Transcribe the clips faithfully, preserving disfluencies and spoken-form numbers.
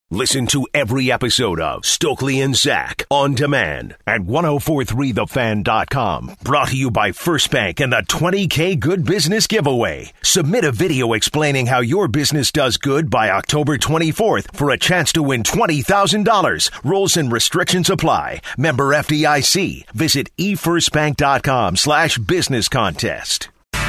Listen to every episode of Stokely and Zach on demand at ten forty-three the fan dot com. Brought to you by First Bank and the twenty K Good Business Giveaway. Submit a video explaining how your business does good by October twenty-fourth for a chance to win twenty thousand dollars. Rules and restrictions apply. Member F D I C. Visit e first bank dot com slash business contest. So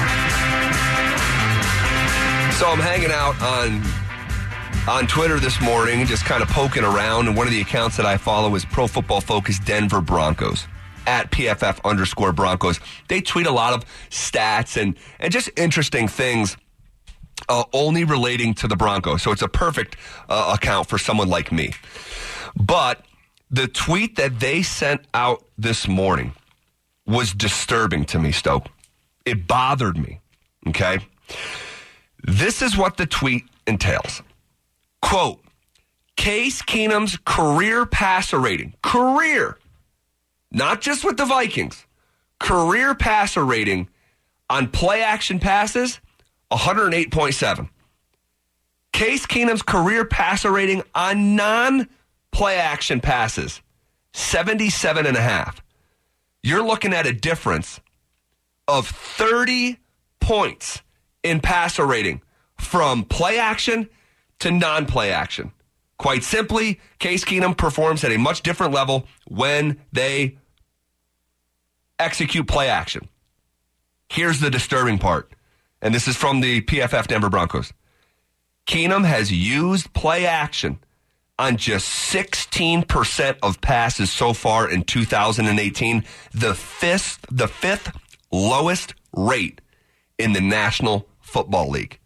I'm hanging out on... on Twitter this morning, just kind of poking around, and one of the accounts that I follow is Pro Football Focus Denver Broncos, at P F F underscore Broncos. They tweet a lot of stats and, and just interesting things uh, only relating to the Broncos. So it's a perfect uh, account for someone like me. But the tweet that they sent out this morning was disturbing to me, Stoke. It bothered me, okay? This is what the tweet entails. Quote, Case Keenum's career passer rating, career, not just with the Vikings, career passer rating on play action passes, one oh eight point seven. Case Keenum's career passer rating on non-play action passes, seventy-seven and a half. You're looking at a difference of thirty points in passer rating from play action to non-play action. Quite simply, Case Keenum performs at a much different level when they execute play action. Here's the disturbing part, and this is from the P F F Denver Broncos. Keenum has used play action on just sixteen percent of passes so far in two thousand eighteen, the fifth, the fifth lowest rate in the National Football League.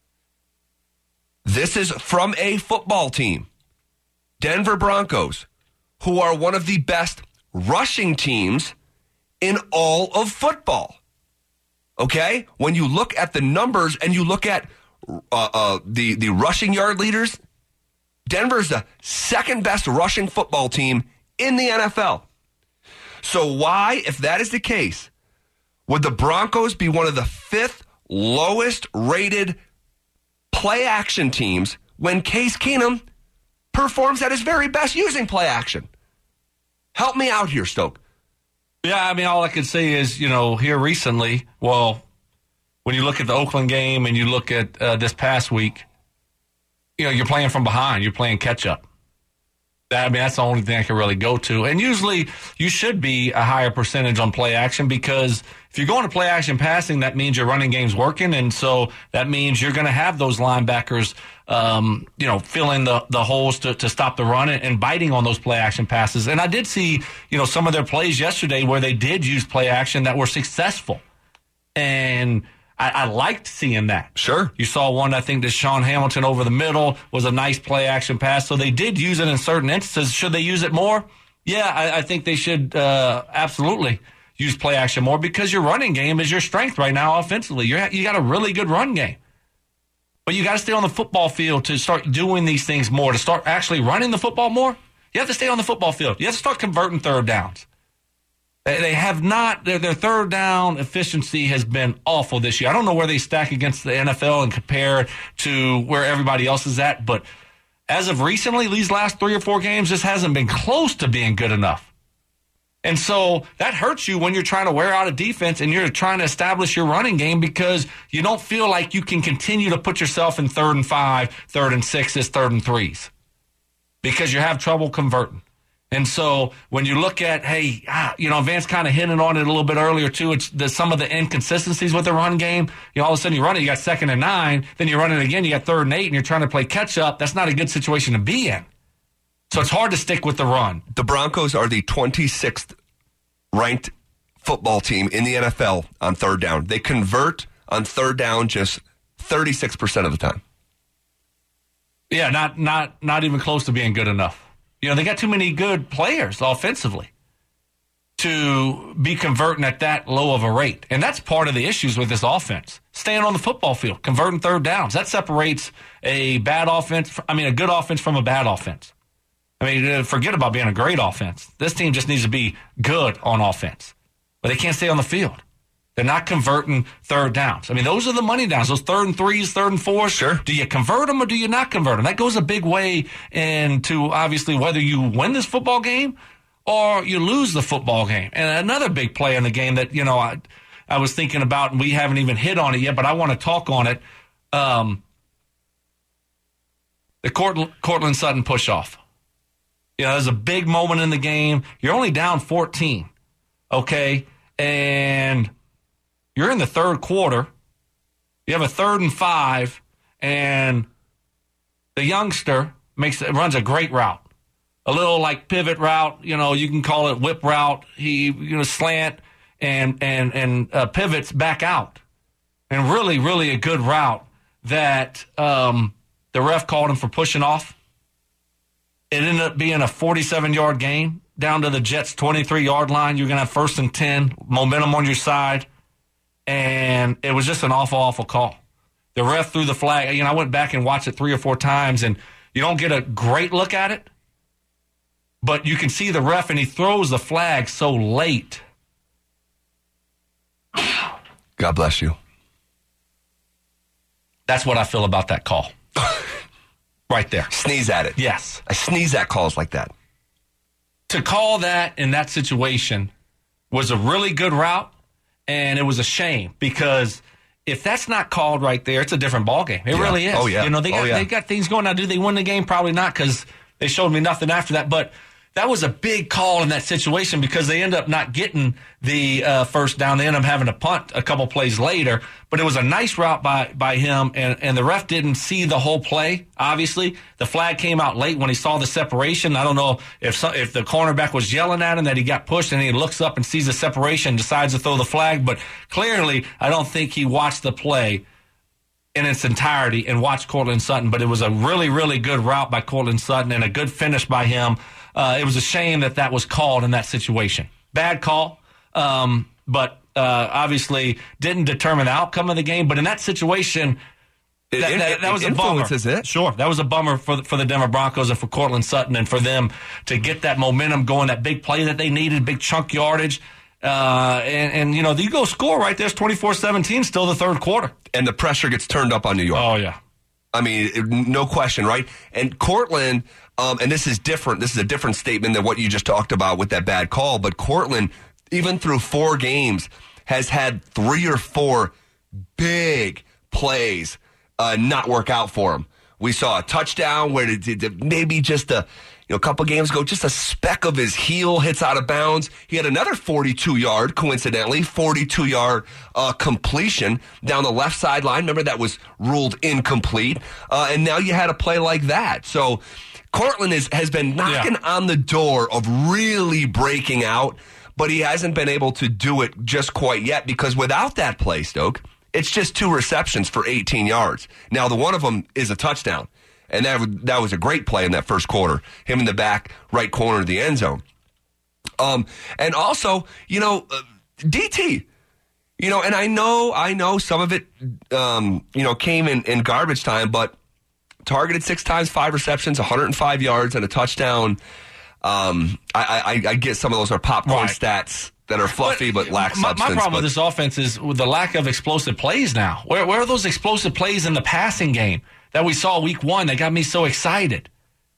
This is from a football team, Denver Broncos, who are one of the best rushing teams in all of football. Okay? When you look at the numbers and you look at uh, uh, the, the rushing yard leaders, Denver's the second best rushing football team in the N F L. So why, if that is the case, would the Broncos be one of the fifth lowest rated play action teams when Case Keenum performs at his very best using play action? Help me out here, Stoke. Yeah, I mean, all I can say is, you know, here recently, well, when you look at the Oakland game and you look at uh, this past week, you know, you're playing from behind. You're playing catch-up. That, I mean, that's the only thing I can really go to. And usually you should be a higher percentage on play action because if you're going to play action passing, that means your running game's working. And so that means you're going to have those linebackers, um, you know, filling the, the holes to, to stop the run and, and biting on those play action passes. And I did see, you know, some of their plays yesterday where they did use play action that were successful. And I, I liked seeing that. Sure. You saw one, I think, that Sean Hamilton over the middle was a nice play action pass. So they did use it in certain instances. Should they use it more? Yeah, I, I think they should uh, absolutely use play action more because your running game is your strength right now offensively. You're, you got a really good run game. But you got to stay on the football field to start doing these things more, to start actually running the football more. You have to stay on the football field. You have to start converting third downs. They have not, their, their third down efficiency has been awful this year. I don't know where they stack against the N F L and compare to where everybody else is at, but as of recently, these last three or four games, this hasn't been close to being good enough. And so that hurts you when you're trying to wear out a defense and you're trying to establish your running game because you don't feel like you can continue to put yourself in third and five, third and sixes, third and threes because you have trouble converting. And so when you look at, hey, ah, you know, Vance kind of hinted on it a little bit earlier, too. It's the, some of the inconsistencies with the run game. You know, all of a sudden you run it, you got second and nine. Then you run it again, you got third and eight, and you're trying to play catch-up. That's not a good situation to be in. So it's hard to stick with the run. The Broncos are the twenty-sixth ranked football team in the N F L on third down. They convert on third down just thirty-six percent of the time. Yeah, not not not even close to being good enough. You know, they got too many good players offensively to be converting at that low of a rate. And that's part of the issues with this offense. Staying on the football field, converting third downs. That separates a bad offense, I mean, a good offense from a bad offense. I mean, forget about being a great offense. This team just needs to be good on offense. But they can't stay on the field. They're not converting third downs. I mean, those are the money downs, those third and threes, third and fours. Sure. Do you convert them or do you not convert them? That goes a big way into, obviously, whether you win this football game or you lose the football game. And another big play in the game that, you know, I, I was thinking about, and we haven't even hit on it yet, but I want to talk on it. Um, the Cortland, Cortland Sutton push-off. You know, there's a big moment in the game. You're only down fourteen, okay? And you're in the third quarter. You have a third and five, and the youngster makes runs a great route, a little like pivot route. You know, you can call it whip route. He you know slant and and and uh, pivots back out, and really really a good route that um, the ref called him for pushing off. It ended up being a forty-seven-yard gain down to the Jets' twenty-three-yard line. You're going to have first and ten, momentum on your side. And it was just an awful, awful call. The ref threw the flag. You know, I went back and watched it three or four times, and you don't get a great look at it. But you can see the ref, and he throws the flag so late. God bless you. That's what I feel about that call. Right there. Sneeze at it. Yes. I sneeze at calls like that. To call that in that situation was a really good route. And it was a shame because if that's not called right there, it's a different ballgame. It yeah. really is. Oh, yeah. You know, they got, oh, yeah. they got things going. Now, do they win the game? Probably not because they showed me nothing after that. But that was a big call in that situation because they end up not getting the uh, first down. They end up having to punt a couple plays later. But it was a nice route by, by him, and, and the ref didn't see the whole play, obviously. The flag came out late when he saw the separation. I don't know if some, if the cornerback was yelling at him that he got pushed, and he looks up and sees the separation and decides to throw the flag. But clearly, I don't think he watched the play in its entirety and watched Cortland Sutton. But it was a really, really good route by Cortland Sutton and a good finish by him. Uh, it was a shame that that was called in that situation. Bad call, um, but uh, obviously didn't determine the outcome of the game. But in that situation, that, it, that, that was it a bummer. It. Sure, that was a bummer for the, for the Denver Broncos and for Cortland Sutton and for them to get that momentum going, that big play that they needed, big chunk yardage. Uh, and, and, you know, you go score right there's twenty-four seventeen, still the third quarter. And the pressure gets turned up on New York. Oh, yeah. I mean, no question, right? And Cortland, um, and this is different. This is a different statement than what you just talked about with that bad call. But Cortland, even through four games, has had three or four big plays uh, not work out for him. We saw a touchdown where it, it, maybe just a you know, a couple games ago, just a speck of his heel hits out of bounds. He had another forty-two-yard, coincidentally, forty-two-yard uh, completion down the left sideline. Remember, that was ruled incomplete. Uh, and now you had a play like that. So Cortland is, has been knocking yeah. on the door of really breaking out, but he hasn't been able to do it just quite yet because without that play, Stoke, it's just two receptions for eighteen yards. Now, the one of them is a touchdown. And that that was a great play in that first quarter. Him in the back right corner of the end zone. Um, and also, you know, uh, D T, you know, and I know, I know some of it, um, you know, came in, in garbage time, but targeted six times, five receptions, one hundred five yards, and a touchdown. Um, I, I, I get some of those are popcorn right. stats that are fluffy but, but lack my, substance. My problem but, with this offense is with the lack of explosive plays now. Where, where are those explosive plays in the passing game that we saw week one that got me so excited?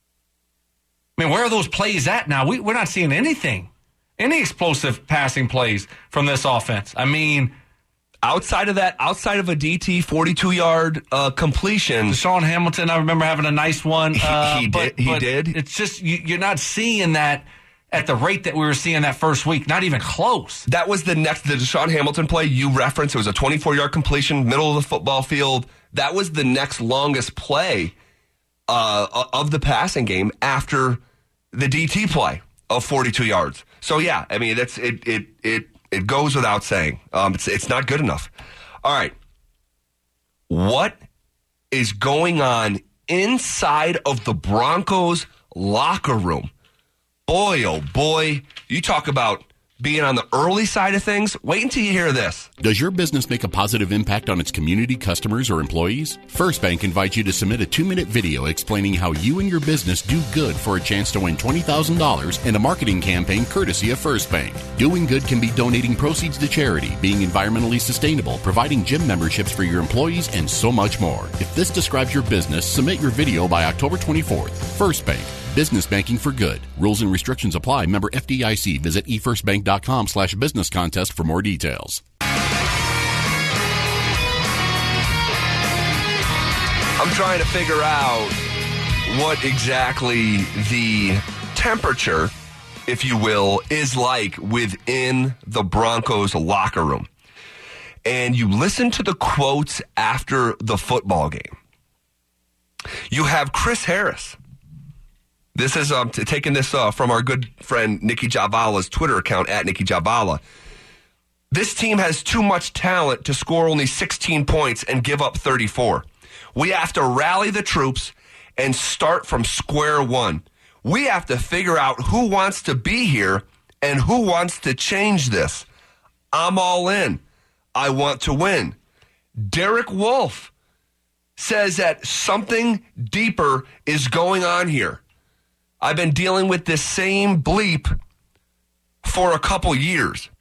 I mean, where are those plays at now? We, we're not seeing anything, any explosive passing plays from this offense. I mean, outside of that, outside of a D T forty-two-yard uh, completion. Deshaun Hamilton, I remember having a nice one. Uh, he, he but, did. He but did. It's just, you, you're not seeing that at the rate that we were seeing that first week. Not even close. That was the next, the Deshaun Hamilton play you referenced. It was a twenty-four-yard completion, middle of the football field. That was the next longest play uh, of the passing game after the D T play of forty-two yards. So yeah, I mean that's it. It it it goes without saying. Um, it's it's not good enough. All right, what is going on inside of the Broncos locker room? Boy, oh boy, you talk about being on the early side of things. Wait until you hear this. Does your business make a positive impact on its community, customers, or employees? First Bank invites you to submit a two-minute video explaining how you and your business do good for a chance to win twenty thousand dollars in a marketing campaign courtesy of First Bank. Doing good can be donating proceeds to charity, being environmentally sustainable, providing gym memberships for your employees, and so much more. If this describes your business, submit your video by October twenty-fourth. First Bank. Business banking for good. Rules and restrictions apply. Member F D I C. Visit e first bank dot com slash business contest for more details. I'm trying to figure out what exactly the temperature, if you will, is like within the Broncos locker room. And you listen to the quotes after the football game. You have Chris Harris. This is um, t- taking this uh, from our good friend Nikki Javala's Twitter account, at Nikki Javala. This team has too much talent to score only sixteen points and give up thirty-four. We have to rally the troops and start from square one. We have to figure out who wants to be here and who wants to change this. I'm all in. I want to win. Derek Wolfe says that something deeper is going on here. I've been dealing with this same bleep for a couple years.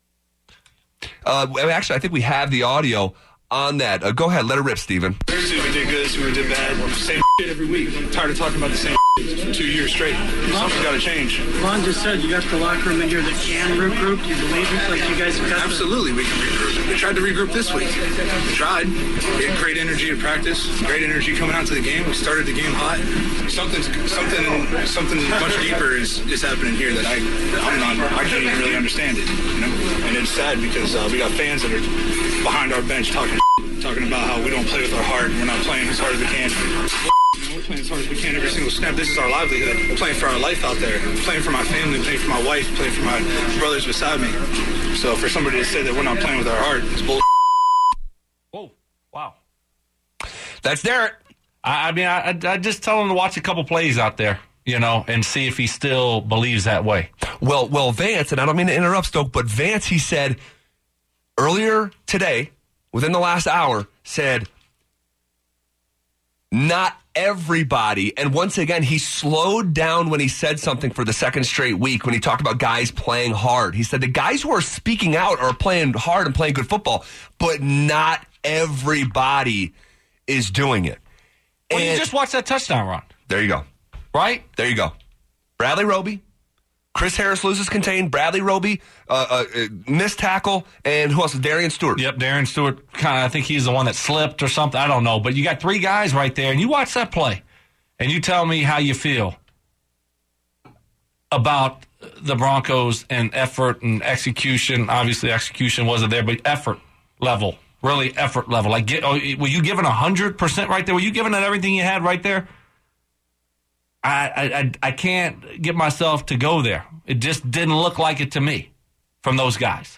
Uh, actually, I think we have the audio on that. Uh, go ahead, let it rip, Steven. See we did good, see we did bad. Same shit every week. I'm tired of talking about the same shit for two years straight. Something's got to change. Ron just said you got the locker room in here that can regroup. Do you believe it? Like you guys have got Absolutely, we can regroup. We tried to regroup this week. We tried. We had great energy to practice. Great energy coming out to the game. We started the game hot. Something's something something much deeper is, is happening here that I I'm not I can't even really understand it. You know, and it's sad because uh, we got fans that are behind our bench talking talking about how we don't play with our heart and we're not playing as hard as we can. We're playing as hard as we can every single snap. This is our livelihood. We're playing for our life out there. I'm playing for my family, playing for my wife, playing for my brothers beside me. So for somebody to say that we're not playing with our heart, it's bull. Whoa, wow. That's Derek. I, I mean, I, I just tell him to watch a couple plays out there, you know, and see if he still believes that way. Well, well, Vance, and I don't mean to interrupt, Stoke, but Vance, he said earlier today, within the last hour, said not everybody, and once again, he slowed down when he said something for the second straight week when he talked about guys playing hard. He said the guys who are speaking out are playing hard and playing good football, but not everybody is doing it. Well, and you just watch that touchdown run. There you go. Right? There you go. Bradley Roby, Chris Harris loses contain, Bradley Roby, uh, uh, uh, missed tackle, and who else? Darian Stewart. Yep, Darian Stewart, kind of, I think he's the one that slipped or something. I don't know. But you got three guys right there, and you watch that play, and you tell me how you feel about the Broncos and effort and execution. Obviously, execution wasn't there, but effort level, really effort level. Like, get, oh, were you giving one hundred percent right there? Were you giving it everything you had right there? I, I I can't get myself to go there. It just didn't look like it to me from those guys.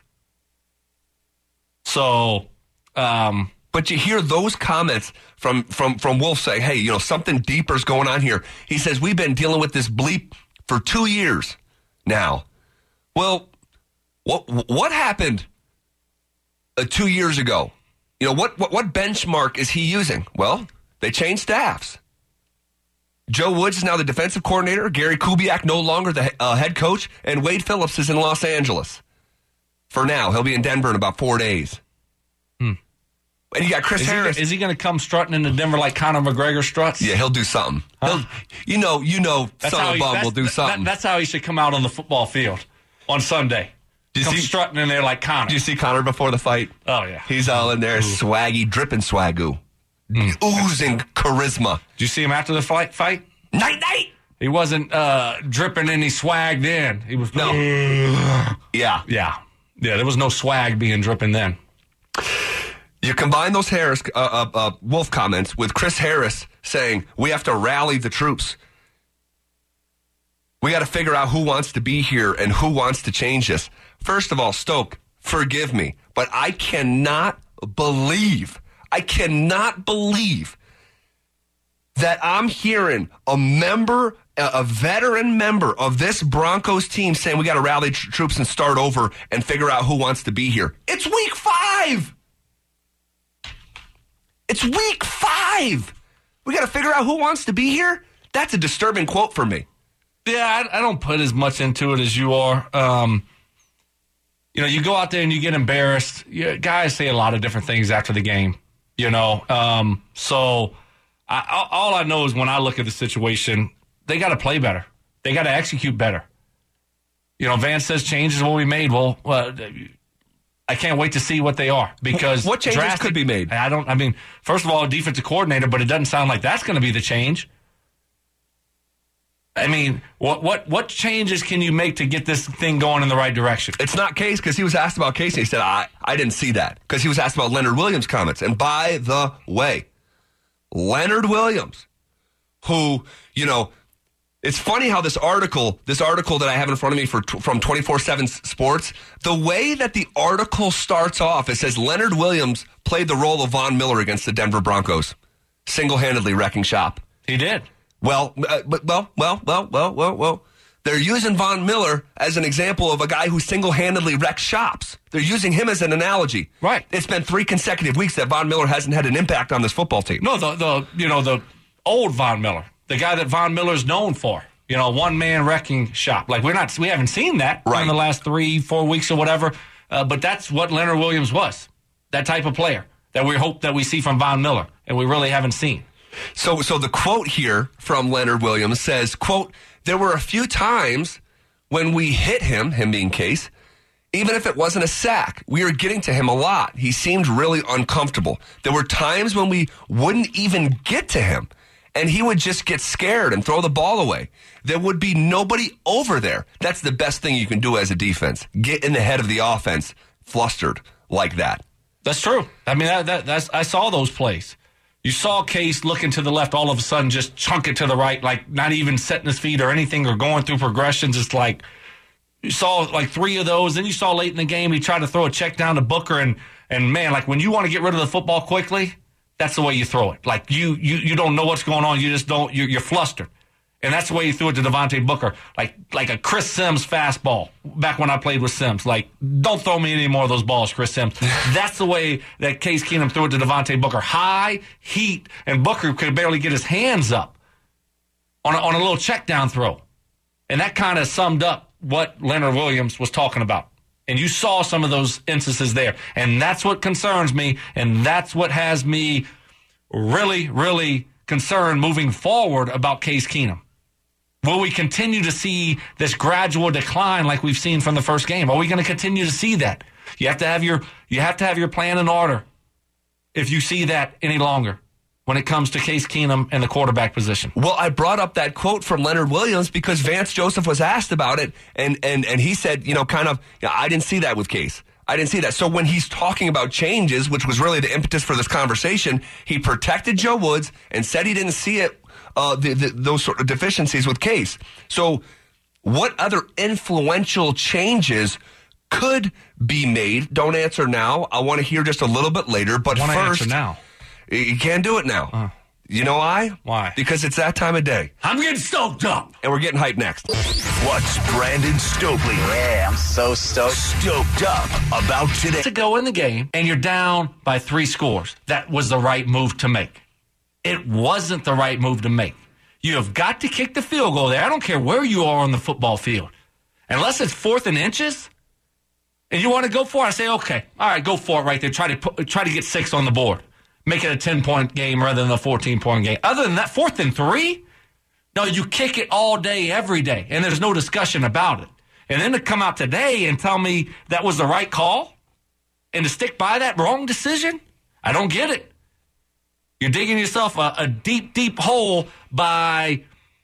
So, um, but you hear those comments from from from Wolf saying, "Hey, you know, something deeper is going on here." He says we've been dealing with this bleep for two years now. Well, what what happened uh, two years ago? You know, what, what what benchmark is he using? Well, they changed staffs. Joe Woods is now the defensive coordinator. Gary Kubiak no longer the uh, head coach. And Wade Phillips is in Los Angeles. For now. He'll be in Denver in about four days. Hmm. And you got Chris is Harris. He, is he going to come strutting into Denver like Conor McGregor struts? Yeah, he'll do something. Huh? He'll, you know, you know, that's son of he, a bum will do something. That, that's how he should come out on the football field on Sunday. Do you come see, strutting in there like Conor. Do you see Conor before the fight? Oh, yeah. He's all in there, Ooh. swaggy, dripping swagoo. Mm. Oozing charisma. Did you see him after the fight? fight? Night, night. He wasn't uh, dripping any swag then. He was no. yeah, yeah, yeah. There was no swag being dripping then. You combine those Harris uh, uh, uh, Wolf comments with Chris Harris saying we have to rally the troops. We got to figure out who wants to be here and who wants to change this. First of all, Stoke, forgive me, but I cannot believe, I cannot believe that I'm hearing a member, a veteran member of this Broncos team saying we got to rally tr- troops and start over and figure out who wants to be here. It's week five. It's week five. We got to figure out who wants to be here. That's a disturbing quote for me. Yeah, I, I don't put as much into it as you are. Um, you know, you go out there and you get embarrassed. You, guys say a lot of different things after the game, you know. Um, so I, all I know is when I look at the situation, they got to play better. They got to execute better. You know, Vance says changes will be made. Well, uh, I can't wait to see what they are because what changes drastic, could be made? I don't. I mean, first of all, defensive coordinator, but it doesn't sound like that's going to be the change. I mean, what what what changes can you make to get this thing going in the right direction? It's not Case, because he was asked about Case, and he said, I, I didn't see that, because he was asked about Leonard Williams' comments. And by the way, Leonard Williams, who, you know, it's funny how this article, this article that I have in front of me for, from twenty-four seven Sports, the way that the article starts off, it says Leonard Williams played the role of Von Miller against the Denver Broncos, single-handedly wrecking shop. He did. Well, uh, well, well, well, well, well, well. They're using Von Miller as an example of a guy who single-handedly wrecks shops. They're using him as an analogy. Right. It's been three consecutive weeks that Von Miller hasn't had an impact on this football team. No, the the you know the old Von Miller, the guy that Von Miller's known for. You know, one-man wrecking shop. Like we're not, we haven't seen that right. in the last three, four weeks or whatever. Uh, but that's what Leonard Williams was. That type of player that we hope that we see from Von Miller, and we really haven't seen. So so the quote here from Leonard Williams says, quote, there were a few times when we hit him, him being Case, even if it wasn't a sack. We were getting to him a lot. He seemed really uncomfortable. There were times when we wouldn't even get to him, and he would just get scared and throw the ball away. There would be nobody over there. That's the best thing you can do as a defense. Get in the head of the offense flustered like that. That's true. I mean, that, that, that's I saw those plays. You saw Case looking to the left, all of a sudden just chunk it to the right, like not even setting his feet or anything or going through progressions. It's like you saw like three of those. Then you saw late in the game, he tried to throw a check down to Booker. And, and man, like when you want to get rid of the football quickly, that's the way you throw it. Like you you, you don't know what's going on. You just don't, you're, you're flustered. And that's the way he threw it to Devontae Booker, like like a Chris Sims fastball back when I played with Sims. Like, don't throw me any more of those balls, Chris Sims. That's the way that Case Keenum threw it to Devontae Booker. High, heat, and Booker could barely get his hands up on a, on a little check down throw. And that kind of summed up what Leonard Williams was talking about. And you saw some of those instances there. And that's what concerns me, and that's what has me really, really concerned moving forward about Case Keenum. Will we continue to see this gradual decline like we've seen from the first game? Are we going to continue to see that? You have to have your you have to have your plan in order if you see that any longer when it comes to Case Keenum and the quarterback position. Well, I brought up that quote from Leonard Williams because Vance Joseph was asked about it, and and, and he said, you know, kind of, you know, I didn't see that with Case. I didn't see that. So when he's talking about changes, which was really the impetus for this conversation, he protected Joe Woods and said he didn't see it. Uh, the, the, those sort of deficiencies with Case. So what other influential changes could be made? Don't answer now. I want to hear just a little bit later. But I want first, to answer now. You can't do it now. Uh, you know why? Why? Because it's that time of day. I'm getting stoked up. And we're getting hyped next. What's Brandon Stokely? Yeah, I'm so stoked. Stoked up about today. To go in the game and you're down by three scores. That was the right move to make. It wasn't the right move to make. You have got to kick the field goal there. I don't care where you are on the football field. Unless it's fourth and inches and you want to go for it, I say, okay, all right, go for it right there. Try to put, try to get six on the board. Make it a ten-point game rather than a fourteen-point game. Other than that, fourth and three, no, you kick it all day, every day, and there's no discussion about it. And then to come out today and tell me that was the right call and to stick by that wrong decision, I don't get it. You're digging yourself a, a deep, deep hole by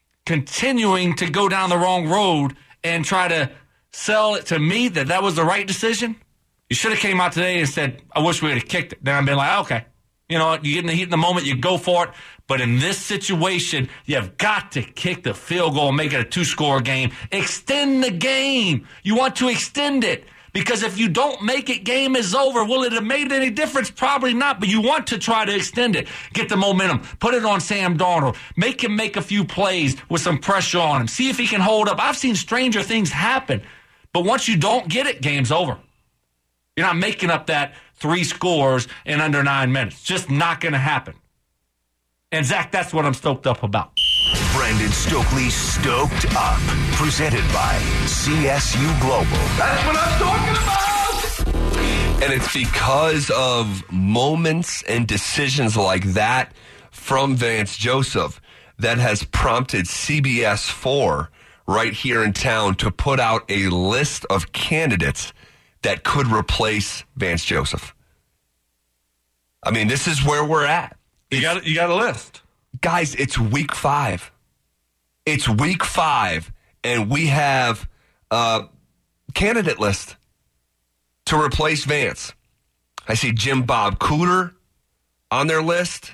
continuing to go down the wrong road and try to sell it to me that that was the right decision. You should have came out today and said, I wish we would have kicked it. Then I've been like, okay, you know what, you get in the heat in the moment, you go for it. But in this situation, you've got to kick the field goal and make it a two-score game. Extend the game. You want to extend it. Because if you don't make it, game is over. Will it have made any difference? Probably not, but you want to try to extend it. Get the momentum. Put it on Sam Darnold. Make him make a few plays with some pressure on him. See if he can hold up. I've seen stranger things happen. But once you don't get it, game's over. You're not making up that three scores in under nine minutes. Just not going to happen. And, Zach, that's what I'm stoked up about. Brandon Stokely Stoked Up. Presented by C S U Global. That's what I'm talking about! And it's because of moments and decisions like that from Vance Joseph that has prompted C B S four right here in town to put out a list of candidates that could replace Vance Joseph. I mean, this is where we're at. You got you got a list. Guys, it's week five. It's week five, and we have a candidate list to replace Vance. I see Jim Bob Cooter on their list.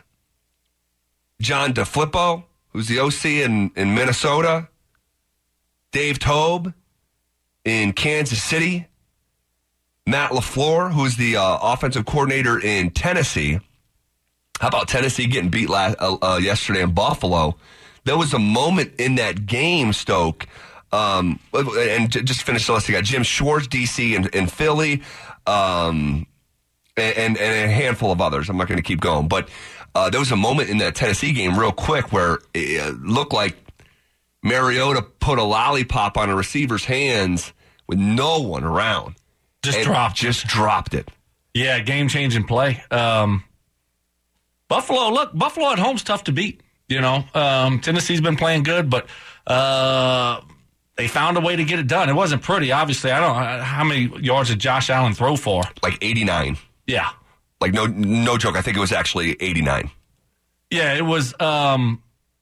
John DeFilippo, who's the O C in, in Minnesota. Dave Toub in Kansas City. Matt LaFleur, who's the uh, offensive coordinator in Tennessee. How about Tennessee getting beat last, uh, uh, yesterday in Buffalo? There was a moment in that game, Stoke, um, and just to finish the list, I got Jim Schwartz, D C, in, in Philly, um, and, and a handful of others. I'm not going to keep going. But uh, there was a moment in that Tennessee game real quick where it looked like Mariota put a lollipop on a receiver's hands with no one around. Just dropped Just it. dropped it. Yeah, game-changing play. Um, Buffalo, look, Buffalo at home's tough to beat. You know, um, Tennessee's been playing good, but uh, they found a way to get it done. It wasn't pretty, obviously. I don't know how many yards did Josh Allen throw for? Like eighty-nine. Yeah. Like, no no joke. I think it was actually eighty-nine. Yeah, it was um,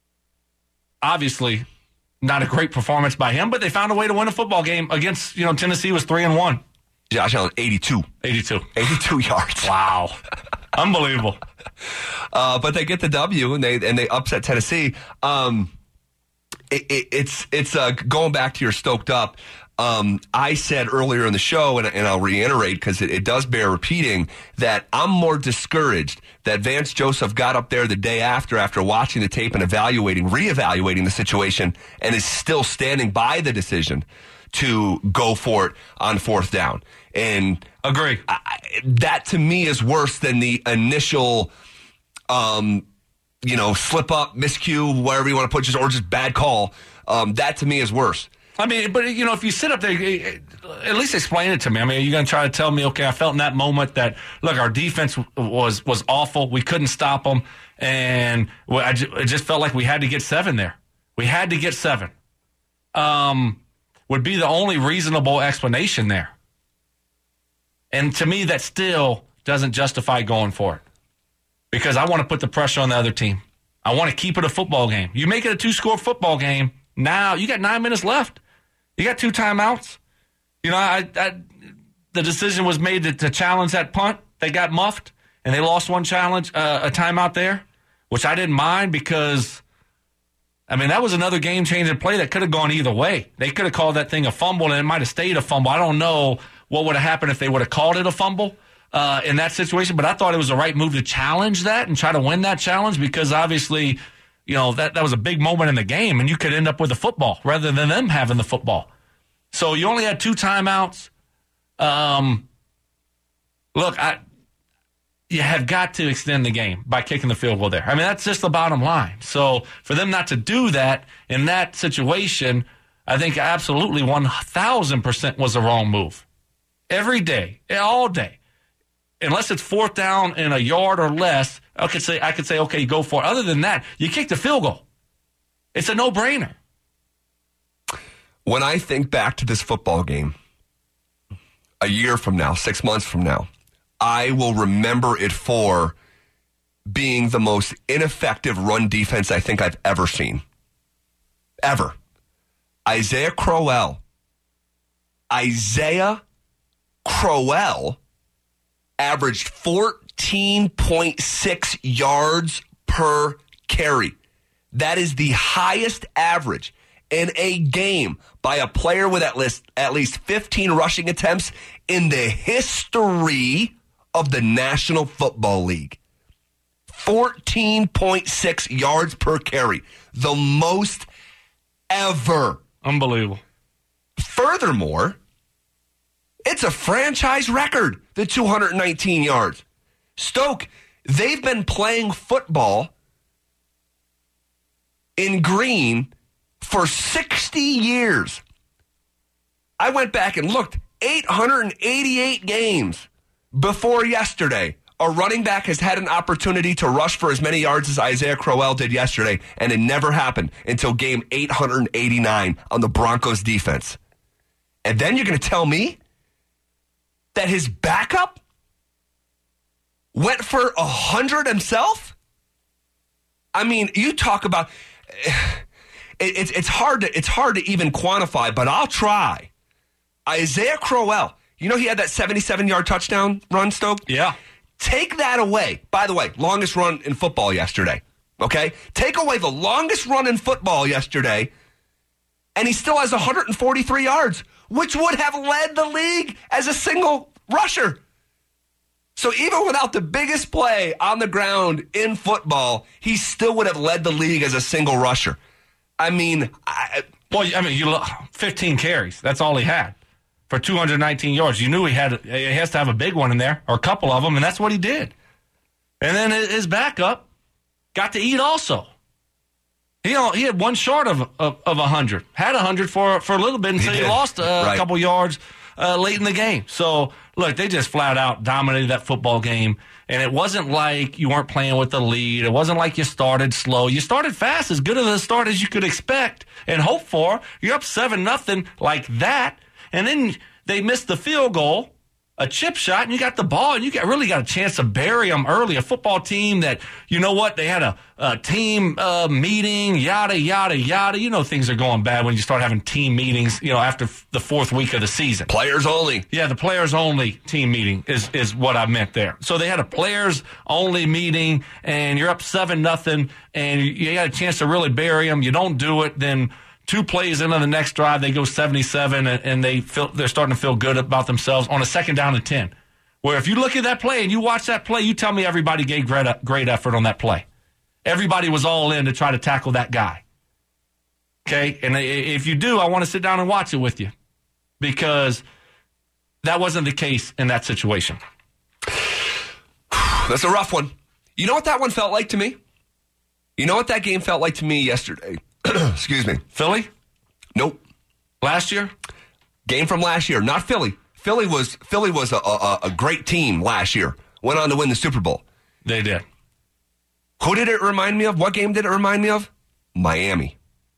obviously not a great performance by him, but they found a way to win a football game against, you know, Tennessee was three and one. Josh Allen, eighty-two. eighty-two. eighty-two yards. Wow. Unbelievable. Uh, but they get the W and they and they upset Tennessee. Um, it, it, it's it's uh, going back to your stoked up. Um, I said earlier in the show, and, and I'll reiterate because it, it does bear repeating, that I'm more discouraged that Vance Joseph got up there the day after, after watching the tape and evaluating, reevaluating the situation, and is still standing by the decision to go for it on fourth down. And agree. I, that to me is worse than the initial, um, you know, slip up, miscue, whatever you want to put, just or just bad call. Um, that to me is worse. I mean, but, you know, if you sit up there, at least explain it to me. I mean, are you going to try to tell me, okay, I felt in that moment that, look, our defense was was awful. We couldn't stop them. And I just, it just felt like we had to get seven there. We had to get seven. Um, would be the only reasonable explanation there. And to me, that still doesn't justify going for it. Because I want to put the pressure on the other team. I want to keep it a football game. You make it a two-score football game, now you got nine minutes left. You got two timeouts. You know, I, I, the decision was made to, to challenge that punt. They got muffed, and they lost one challenge, uh, a timeout there, which I didn't mind because, I mean, that was another game-changing play that could have gone either way. They could have called that thing a fumble, and it might have stayed a fumble. I don't know what would have happened if they would have called it a fumble uh, in that situation, but I thought it was the right move to challenge that and try to win that challenge because obviously, you know, that, that was a big moment in the game, and you could end up with a football rather than them having the football. So you only had two timeouts. Um, look, I, you have got to extend the game by kicking the field goal there. I mean, that's just the bottom line. So for them not to do that in that situation, I think absolutely one thousand percent was the wrong move. Every day, all day. Unless it's fourth down in a yard or less, I could say, I could say, okay, go for it. Other than that, you kick the field goal. It's a no-brainer. When I think back to this football game, a year from now, six months from now, I will remember it for being the most ineffective run defense I think I've ever seen. Ever. Isaiah Crowell. Isaiah Crowell averaged fourteen point six yards per carry. That is the highest average in a game by a player with at least, at least fifteen rushing attempts in the history of the National Football League. fourteen point six yards per carry. The most ever. Unbelievable. Furthermore, it's a franchise record, the two hundred nineteen yards. Stoke, they've been playing football in green for sixty years. I went back and looked, eight hundred eighty-eight games before yesterday. A running back has had an opportunity to rush for as many yards as Isaiah Crowell did yesterday, and it never happened until game eight hundred eighty-nine on the Broncos defense. And then you're going to tell me that his backup went for one hundred himself? I mean, you talk about it, it's it's hard to it's hard to even quantify, but I'll try. Isaiah Crowell, you know he had that seventy-seven-yard touchdown run, Stoke? Yeah. Take that away. By the way, longest run in football yesterday. Okay? Take away the longest run in football yesterday, and he still has one hundred forty-three yards, which would have led the league as a single rusher. So even without the biggest play on the ground in football, he still would have led the league as a single rusher. I mean, I, well, I mean, you look, fifteen carries. That's all he had for two hundred nineteen yards. You knew he had he has to have a big one in there, or a couple of them, and that's what he did. And then his backup got to eat also. He he had one short of of, of one hundred. Had one hundred for, for a little bit until he, he lost a right. couple yards uh, late in the game. So, look, they just flat out dominated that football game. And it wasn't like you weren't playing with the lead. It wasn't like you started slow. You started fast, as good of a start as you could expect and hope for. You're up seven nothing like that. And then they missed the field goal, a chip shot, and you got the ball, and you got, really got a chance to bury them early. A football team that, you know what, they had a, a team uh, meeting, yada, yada, yada. You know things are going bad when you start having team meetings, you know, after the fourth week of the season. Players only. Yeah, the players only team meeting is, is what I meant there. So they had a players only meeting, and you're up seven nothing, and you, you got a chance to really bury them. You don't do it, then two plays into the next drive, they go seventy-seven, and, and they feel they're starting to feel good about themselves on a second down and ten. Where if you look at that play and you watch that play, you tell me everybody gave great, great effort on that play. Everybody was all in to try to tackle that guy. Okay? And if you do, I want to sit down and watch it with you, because that wasn't the case in that situation. That's a rough one. You know what that one felt like to me? You know what that game felt like to me yesterday? Excuse me. Philly? Nope. Last year? Game from last year. Not Philly. Philly was Philly was a, a, a great team last year. Went on to win the Super Bowl. They did. Who did it remind me of? What game did it remind me of? Miami.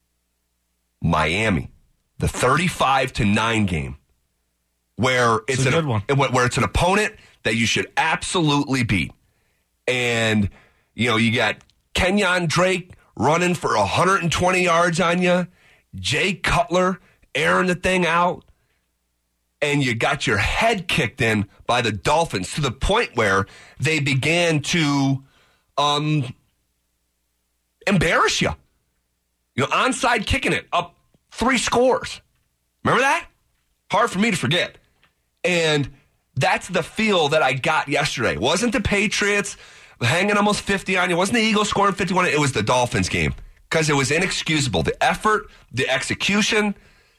Miami. The thirty-five to nine game. Where it's, it's a an, good one. Where it's an opponent that you should absolutely beat. And, you know, you got Kenyon Drake running for one hundred twenty yards on you. Jay Cutler airing the thing out. And you got your head kicked in by the Dolphins to the point where they began to um, embarrass you. You know, onside kicking it up three scores. Remember that? Hard for me to forget. And that's the feel that I got yesterday. It wasn't the Patriots hanging almost fifty on you. It wasn't the Eagles scoring fifty-one. It was the Dolphins game, because it was inexcusable. The effort, the execution,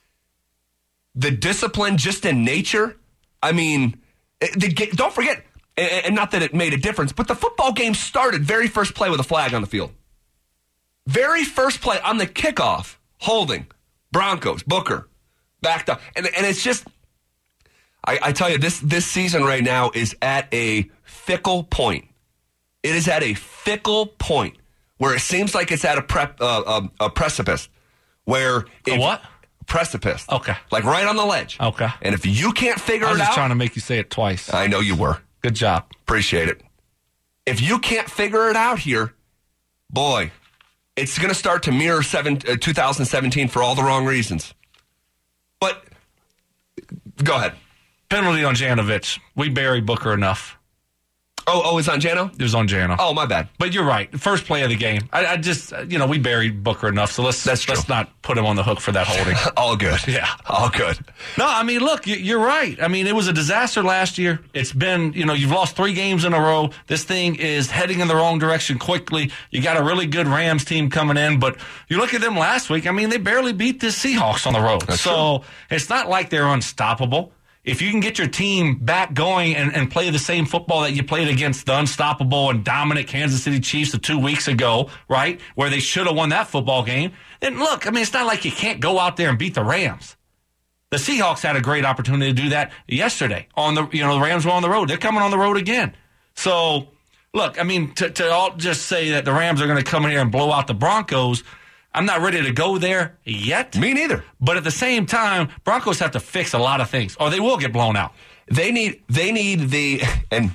the discipline just in nature. I mean, the, don't forget, and not that it made a difference, but the football game started very first play with a flag on the field. Very first play on the kickoff, holding, Broncos, Booker, backed up. And, and it's just, I, I tell you, this, this season right now is at a fickle point. It is at a fickle point where it seems like it's at a, prep, uh, a, a precipice. Where if, a what? Precipice. Okay. Like right on the ledge. Okay. And if you can't figure it out. I was out, just trying to make you say it twice. I know you were. Good job. Appreciate it. If you can't figure it out here, boy, it's going to start to mirror seven, uh, two thousand seventeen for all the wrong reasons. But go ahead. Penalty on Janovich. We bury Booker enough. Oh, oh, it's on Jano? It was on Jano. Oh, my bad. But you're right. First play of the game. I, I just, you know, we buried Booker enough, so let's That's let's true. not put him on the hook for that holding. All good. Yeah. All good. No, I mean, look, you're right. I mean, it was a disaster last year. It's been, you know, you've lost three games in a row. This thing is heading in the wrong direction quickly. You got a really good Rams team coming in, but you look at them last week. I mean, they barely beat the Seahawks on the road. That's so true. It's not like they're unstoppable. If you can get your team back going and, and play the same football that you played against the unstoppable and dominant Kansas City Chiefs the two weeks ago, right, where they should have won that football game, then look, I mean, it's not like you can't go out there and beat the Rams. The Seahawks had a great opportunity to do that yesterday. On the, you know, the Rams were on the road. They're coming on the road again. So, look, I mean, to, to all just say that the Rams are going to come in here and blow out the Broncos, I'm not ready to go there yet. Me neither. But at the same time, Broncos have to fix a lot of things, or they will get blown out. They need they need the, and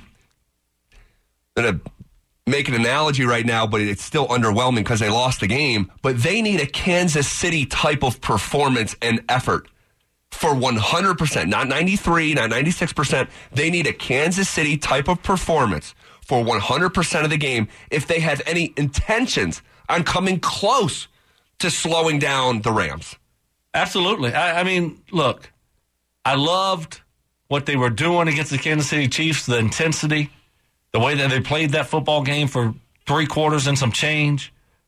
I'm going to make an analogy right now, but it's still underwhelming because they lost the game, but they need a Kansas City type of performance and effort for one hundred percent, not ninety-three, not ninety-six percent. They need a Kansas City type of performance for one hundred percent of the game if they have any intentions on coming close to slowing down the Rams. Absolutely. I, I mean, look, I loved what they were doing against the Kansas City Chiefs, the intensity, the way that they played that football game for three quarters and some change.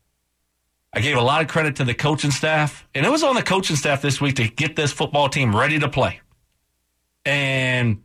I gave a lot of credit to the coaching staff, and it was on the coaching staff this week to get this football team ready to play. And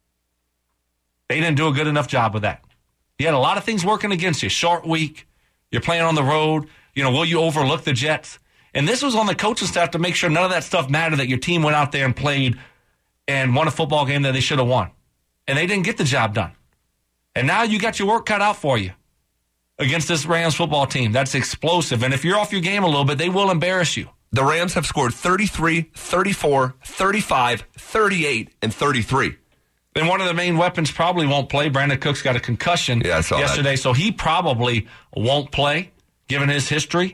they didn't do a good enough job with that. You had a lot of things working against you. Short week. You're playing on the road. You know, will you overlook the Jets? And this was on the coaching staff to make sure none of that stuff mattered, that your team went out there and played and won a football game that they should have won. And they didn't get the job done. And now you got your work cut out for you against this Rams football team. That's explosive. And if you're off your game a little bit, they will embarrass you. The Rams have scored thirty-three, thirty-four, thirty-five, thirty-eight, and thirty-three. And one of the main weapons probably won't play. Brandon Cooks got a concussion yeah, I saw yesterday, that. So he probably won't play, given his history.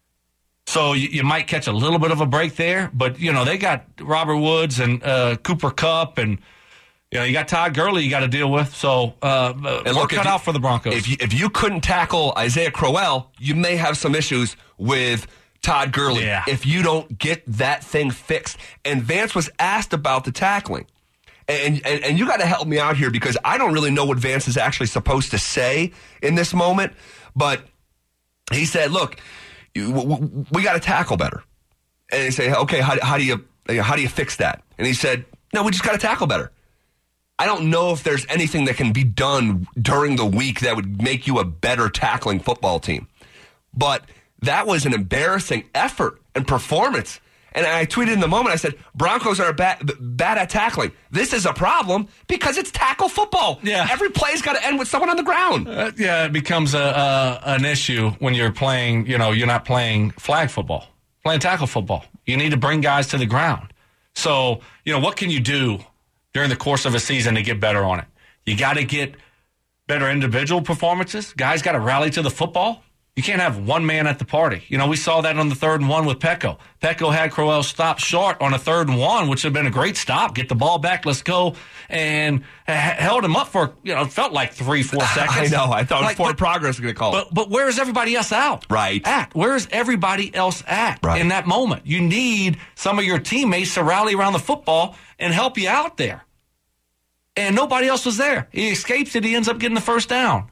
So you, you might catch a little bit of a break there. But, you know, they got Robert Woods and uh, Cooper Kupp, and, you know, you got Todd Gurley you got to deal with. So uh, and look, cut you, out for the Broncos. If you, if you couldn't tackle Isaiah Crowell, you may have some issues with Todd Gurley yeah. if you don't get that thing fixed. And Vance was asked about the tackling. And, and and you got to help me out here because I don't really know what Vance is actually supposed to say in this moment. But he said, look, you, we got to tackle better. And they say, okay, how, how do you how do you fix that? And he said, no, we just got to tackle better. I don't know if there's anything that can be done during the week that would make you a better tackling football team. But that was an embarrassing effort and performance. And I tweeted in the moment, I said, Broncos are bad, bad at tackling. This is a problem because it's tackle football. Yeah. Every play's got to end with someone on the ground. Uh, yeah, it becomes a, a an issue when you're playing, you know, you're not playing flag football, playing tackle football. You need to bring guys to the ground. So, you know, what can you do during the course of a season to get better on it? You got to get better individual performances. Guys got to rally to the football. You can't have one man at the party. You know, we saw that on the third and one with Petco. Petco had Crowell stop short on a third and one, which would have been a great stop. Get the ball back, let's go. And h- held him up for, you know, it felt like three, four seconds. I know. I thought like, it was forward but, progress going to call it. But, but where is everybody else out? Right. At? Where is everybody else at right. in that moment? You need some of your teammates to rally around the football and help you out there. And nobody else was there. He escapes it. He ends up getting the first down.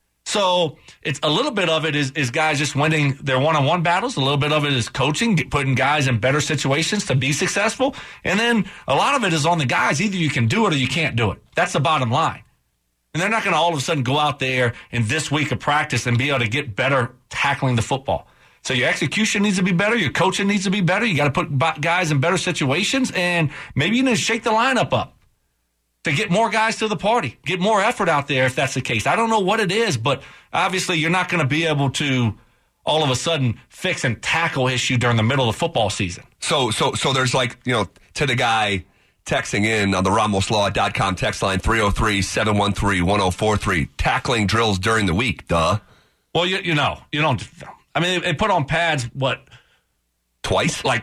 So it's a little bit of it is, is guys just winning their one-on-one battles. A little bit of it is coaching, putting guys in better situations to be successful. And then a lot of it is on the guys. Either you can do it or you can't do it. That's the bottom line. And they're not going to all of a sudden go out there in this week of practice and be able to get better tackling the football. So your execution needs to be better. Your coaching needs to be better. You got to put guys in better situations. And maybe you need to shake the lineup up to get more guys to the party, get more effort out there if that's the case. I don't know what it is, but obviously you're not going to be able to all of a sudden fix and tackle issue during the middle of the football season. So so so there's like, you know, to the guy texting in on the Ramos Law dot com text line three oh three, seven one three, one oh four three, tackling drills during the week, duh. Well, you, you know, you don't, I mean, they put on pads, what? Twice? Like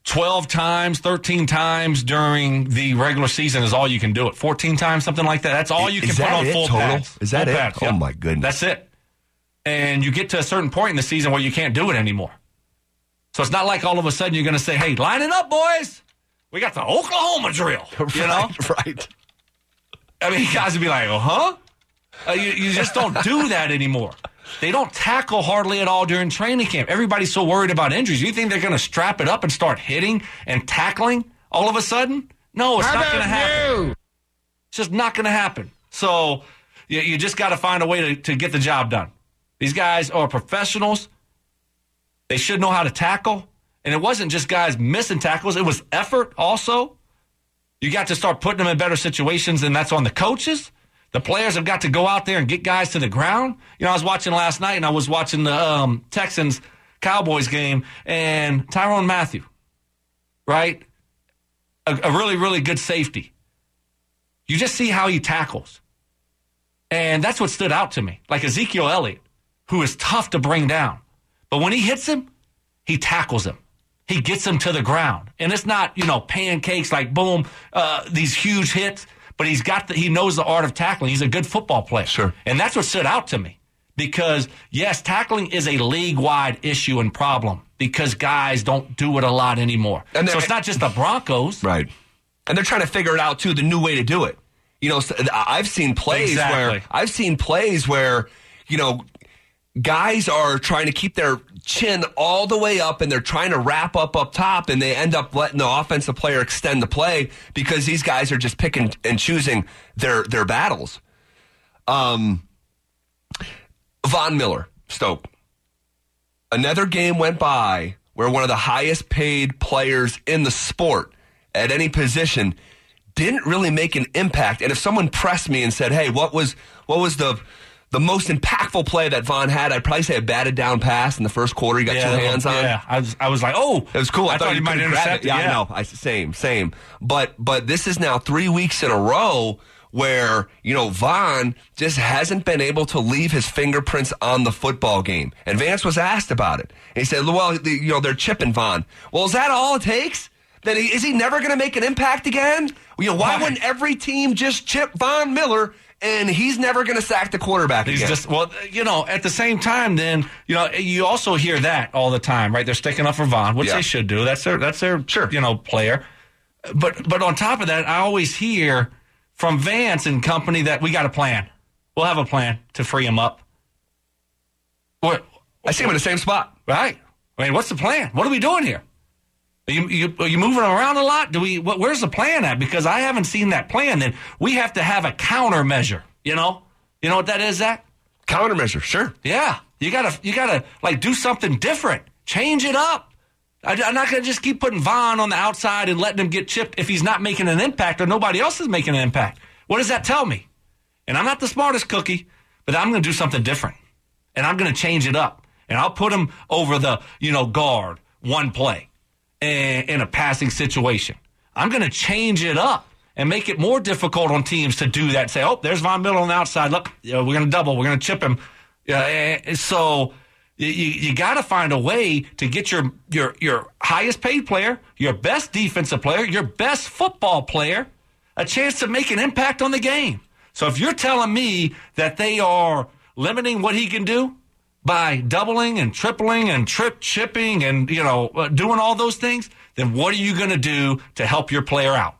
twelve times, thirteen times during the regular season is all you can do it. fourteen times, something like that. That's all you can is put that on it, full total? pads. Is that full it? pads, Oh, yeah. my goodness. That's it. And you get to a certain point in the season where you can't do it anymore. So it's not like all of a sudden you're going to say, hey, line it up, boys. We got the Oklahoma drill. Right, you know? right. I mean, guys would be like, oh, huh? Uh, you, you just don't do that anymore. They don't tackle hardly at all during training camp. Everybody's so worried about injuries. You think they're going to strap it up and start hitting and tackling all of a sudden? No, it's How not going to about happen. you? It's just not going to happen. So you, you just got to find a way to, to get the job done. These guys are professionals. They should know how to tackle. And it wasn't just guys missing tackles. It was effort also. You got to start putting them in better situations, and that's on the coaches. The players have got to go out there and get guys to the ground. You know, I was watching last night, and I was watching the um, Texans-Cowboys game, and Tyrann Mathieu, right? A, a really, really good safety. You just see how he tackles. And that's what stood out to me. Like Ezekiel Elliott, who is tough to bring down. But when he hits him, he tackles him. He gets him to the ground. And it's not, you know, pancakes like boom, uh, these huge hits. But he's got the, he knows the art of tackling. He's a good football player. Sure. And that's what stood out to me. Because, yes, tackling is a league-wide issue and problem because guys don't do it a lot anymore. And so it's not just the Broncos. Right. And they're trying to figure it out, too, the new way to do it. You know, I've seen plays exactly. where I've seen plays where, you know, guys are trying to keep their chin all the way up and they're trying to wrap up up top and they end up letting the offensive player extend the play because these guys are just picking and choosing their their battles. Um, Von Miller, Stoke. Another game went by where one of the highest paid players in the sport at any position didn't really make an impact. And if someone pressed me and said, hey, what was what was the the most impactful play that Von had, I'd probably say a batted down pass in the first quarter he got yeah, two hands on. Yeah, I was, I was like, oh. It was cool. I, I thought, thought you he might could grab intercept it. it. Yeah, Yeah. I know. I, same, same. But but this is now three weeks in a row where, you know, Von just hasn't been able to leave his fingerprints on the football game. And Vance was asked about it. And he said, well, the, you know, they're chipping Von. Well, is that all it takes? Then he, is he never going to make an impact again? You know, why Right. wouldn't every team just chip Von Miller and he's never going to sack the quarterback He's again? just, well, you know, at the same time, then, you know, you also hear that all the time, right? They're sticking up for Von, which Yeah. they should do. That's their, that's their, Sure. you know, player. But, but on top of that, I always hear from Vance and company that we got a plan. We'll have a plan to free him up. What? I see him in the same spot. Right. I mean, what's the plan? What are we doing here? Are you, you, are you moving around a lot? Do we? What, where's the plan at? Because I haven't seen that plan. Then we have to have a countermeasure. You know, you know what that is, Zach? Countermeasure, sure. Yeah, you gotta, you gotta like do something different. Change it up. I, I'm not gonna just keep putting Von on the outside and letting him get chipped if he's not making an impact or nobody else is making an impact. What does that tell me? And I'm not the smartest cookie, but I'm gonna do something different, and I'm gonna change it up, and I'll put him over the, you know, guard one play in, in a passing situation. I'm gonna change it up and make it more difficult on teams to do that. Say, oh, there's Von Miller on the outside. Look, you know, we're going to double. We're going to chip him. Uh, so you, you got to find a way to get your, your, your highest paid player, your best defensive player, your best football player, a chance to make an impact on the game. So if you're telling me that they are limiting what he can do by doubling and tripling and trip chipping and, you know, uh, doing all those things, then what are you going to do to help your player out?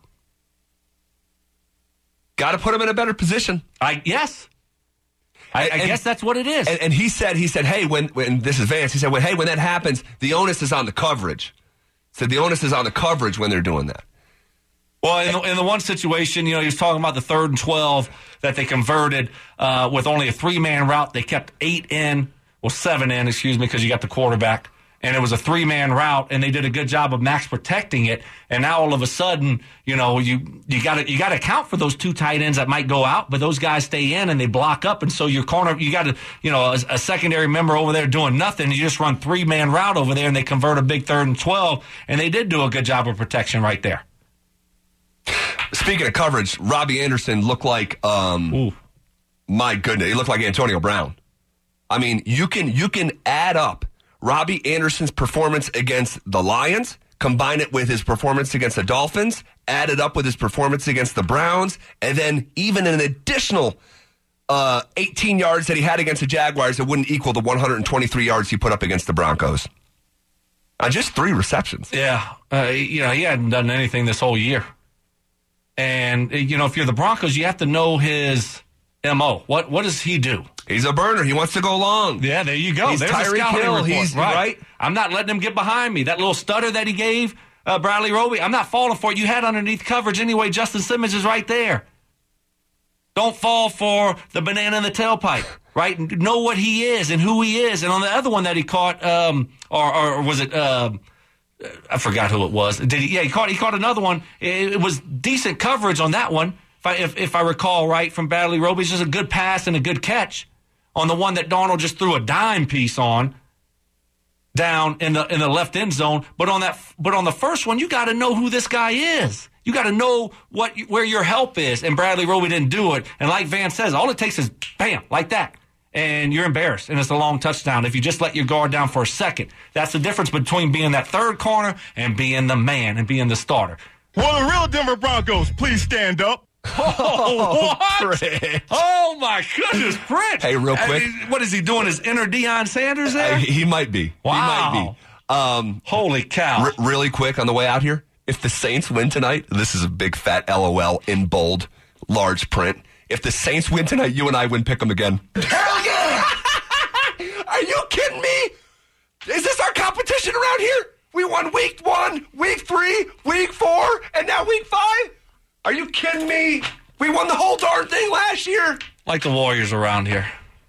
Got to put him in a better position. I yes. I, I And- guess that's what it is. And, and he said, he said, hey, when, when this is Vance, he said, well, hey, when that happens, the onus is on the coverage. So the onus is on the coverage when they're doing that. well, in the, in the one situation, you know, he was talking about the third and twelve that they converted uh, with only a three-man route. They kept eight in, well, seven in, excuse me, because you got the quarterback. And it was a three-man route, and they did a good job of max protecting it. And now all of a sudden, you know, you you got to you got to account for those two tight ends that might go out, but those guys stay in and they block up, and so your corner, you got to, you know, a, a secondary member over there doing nothing. You just run three-man route over there, and they convert a big third and twelve, and they did do a good job of protection right there. Speaking of coverage, Robbie Anderson looked like, um, Ooh. my goodness, he looked like Antonio Brown. I mean, you can you can add up Robbie Anderson's performance against the Lions combine it with his performance against the Dolphins, add it up with his performance against the Browns, and then even an additional uh, eighteen yards that he had against the Jaguars, it wouldn't equal the one hundred twenty-three yards he put up against the Broncos. Uh, just three receptions. Yeah. Uh, you know, he hadn't done anything this whole year. And, you know, if you're the Broncos, you have to know his M O. What what does he do? He's a burner. He wants to go long. Yeah, there you go. He's There's Tyreek a scouting Hill. report. He's right. right. I'm not letting him get behind me. That little stutter that he gave uh, Bradley Roby, I'm not falling for it. You had underneath coverage anyway. Justin Simmons is right there. Don't fall for the banana in the tailpipe, right? Know what he is and who he is. And on the other one that he caught, um, or, or was it... Um, I forgot who it was. Did he? Yeah, he caught. He caught another one. It, it was decent coverage on that one, if I, if, if I recall right from Bradley Roby. It's just a good pass and a good catch on the one that Darnold just threw a dime piece on down in the in the left end zone. But on that, but on the first one, you got to know who this guy is. You got to know what where your help is. And Bradley Roby didn't do it. And like Van says, all it takes is bam, like that. And you're embarrassed, and it's a long touchdown if you just let your guard down for a second. That's the difference between being that third corner and being the man and being the starter. Will the real Denver Broncos please stand up? Oh, what? Pritch. Oh, my goodness, Pritch. Hey, real quick. I, what is he doing? His inner Deion Sanders there? Uh, he might be. Wow. He might be. Um, Holy cow. r- really quick on the way out here, if the Saints win tonight, this is a big fat L O L in bold, large print. If the Saints win tonight, you and I win pick 'em again. Hell yeah! Are you kidding me? Is this our competition around here? We won week one, week three, week four, and now week five? Are you kidding me? We won the whole darn thing last year. Like the Warriors around here.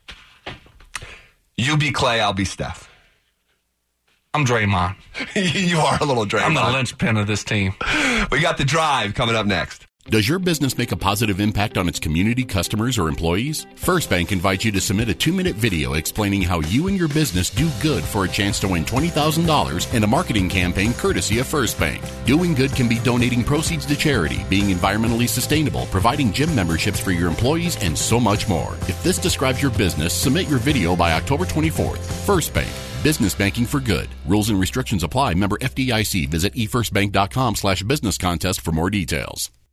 You be Clay, I'll be Steph. I'm Draymond. You are a little Draymond. I'm the linchpin of this team. We got The Drive coming up next. Does your business make a positive impact on its community, customers, or employees? First Bank invites you to submit a two-minute video explaining how you and your business do good for a chance to win twenty thousand dollars in a marketing campaign courtesy of First Bank. Doing good can be donating proceeds to charity, being environmentally sustainable, providing gym memberships for your employees, and so much more. If this describes your business, submit your video by October twenty-fourth. First Bank. Business banking for good. Rules and restrictions apply. Member F D I C. Visit e first bank dot com slash business contest for more details.